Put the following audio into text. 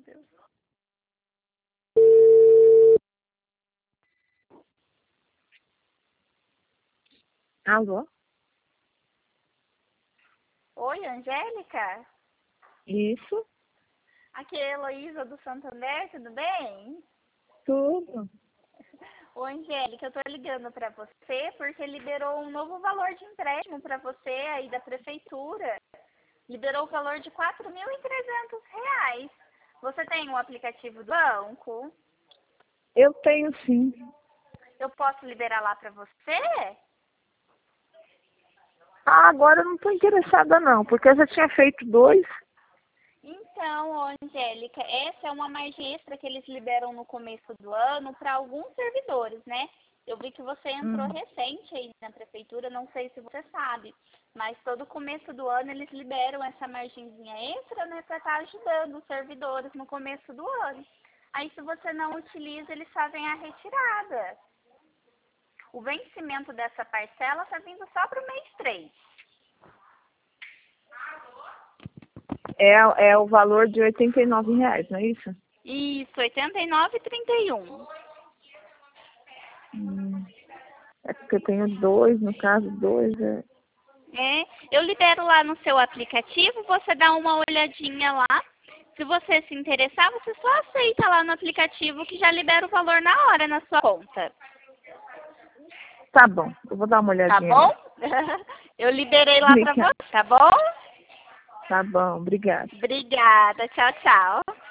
Deus. Alô? Oi, Angélica? Isso? Aqui é a Heloísa do Santander, tudo bem? Tudo. Ô, Angélica, eu tô ligando pra você porque liberou um novo valor de empréstimo pra você aí da prefeitura. Liberou o valor de R$ 4.300. Você tem um aplicativo do banco? Eu tenho sim. Eu posso liberar lá pra você? Ah, agora eu não estou interessada não, porque eu já tinha feito 2. Então, ô, Angélica, essa é uma margem extra que eles liberam no começo do ano para alguns servidores, né? Eu vi que você entrou recente aí na prefeitura, não sei se você sabe, mas todo começo do ano eles liberam essa margenzinha extra, né, para estar ajudando os servidores no começo do ano. Aí, se você não utiliza, eles fazem a retirada. O vencimento dessa parcela está vindo só para o mês 3. É o valor de R$ 89, não é isso? Isso, R$ 89,31. É porque eu tenho 2, no caso, 2 é... Eu libero lá no seu aplicativo, você dá uma olhadinha lá. Se você se interessar, você só aceita lá no aplicativo que já libera o valor na hora na sua conta. Tá bom, eu vou dar uma Tá olhadinha bom? lá. Eu liberei lá pra Obrigada. você, tá bom? Tá bom, obrigada. Obrigada. Tchau, tchau.